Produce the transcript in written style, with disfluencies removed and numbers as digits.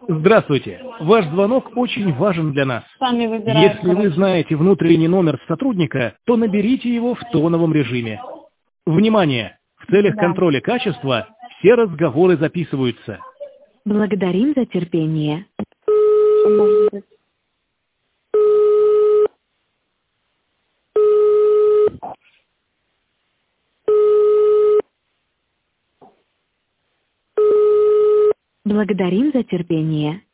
Здравствуйте. Ваш звонок очень важен для нас. Сами выбирают. Если вы знаете внутренний номер сотрудника, то наберите его в тоновом режиме. Внимание! В целях Да. контроля качества все разговоры записываются. Благодарим за терпение. Может быть. Благодарим за терпение.